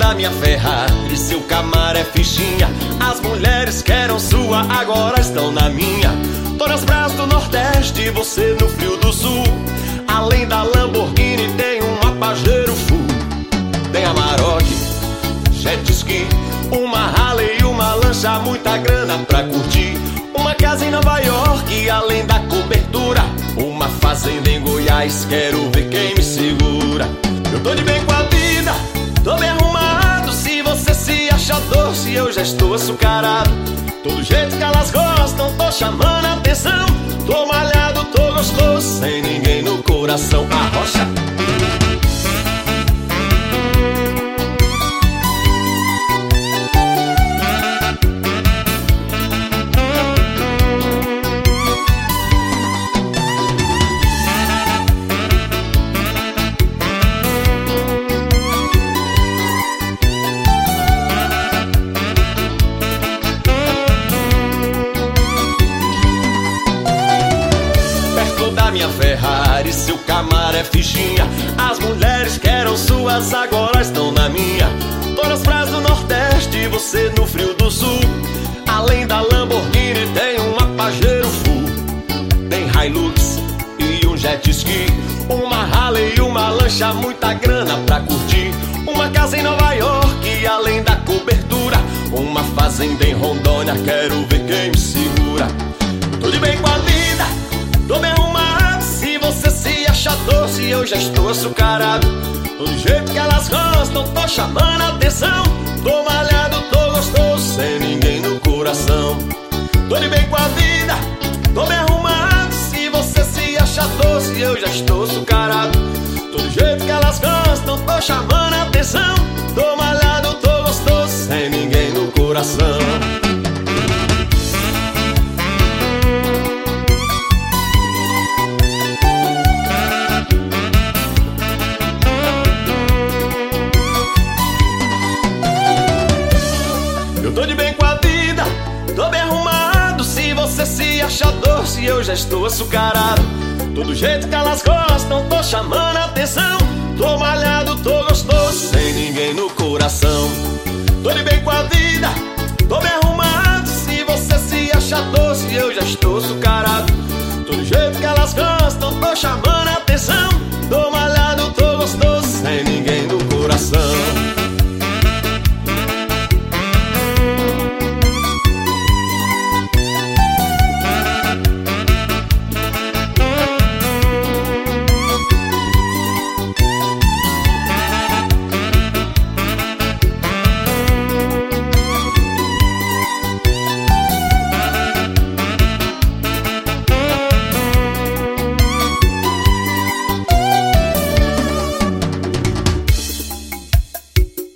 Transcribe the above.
da minha Ferrari, seu Camaro é fichinha. As mulheres que eram sua agora estão na minha. Tô nas praias do Nordeste, você no frio do Sul. Além da Lamborghini tem uma Pajero Full. Tem Amarok, jet ski, uma Harley e uma lancha, muita grana pra curtir. Uma casa em Nova York, além da cobertura. Uma fazenda em Goiás, quero ver quem me segura. Eu tô de bem com a vida, tô bem arrumado. Se você se acha doce, eu já estou açucarado. Todo jeito que elas gostam, tô chamando a atenção. Tô malhado, tô gostoso, sem ninguém no coração. Arrocha. Da minha Ferrari, seu Camaro é fichinha. As mulheres que eram suas agora estão na minha. Tô nas praias do Nordeste, você no frio do Sul. Além da Lamborghini tem uma Pajero Full. Tem Hilux e um jet ski, uma Harley e uma lancha, muita grana pra curtir. Uma casa em Nova York, além da cobertura. Uma fazenda em Rondônia, quero ver quem me segura. Tô de bem com a vida, tô bem arrumado. Se você se acha doce, eu já estou açucarado. Do jeito que elas gostam, tô chamando a atenção. Tô malhado, tô gostoso, sem ninguém no coração. Tô de bem com a vida, tô bem arrumado. Se você se acha doce, eu já estou açucarado. Do jeito que elas gostam, tô chamando a atenção. Tô malhado, tô gostoso, sem ninguém no coração. Eu tô de bem com a vida, tô bem arrumado. Se você se acha doce, eu já estou açucarado. Todo jeito que elas gostam, tô chamando a atenção. Tô malhado, tô gostoso, sem ninguém no coração. Tô de bem com a vida, tô bem arrumado. Se você se acha doce, eu já estou açucarado. Todo jeito que elas gostam, tô chamando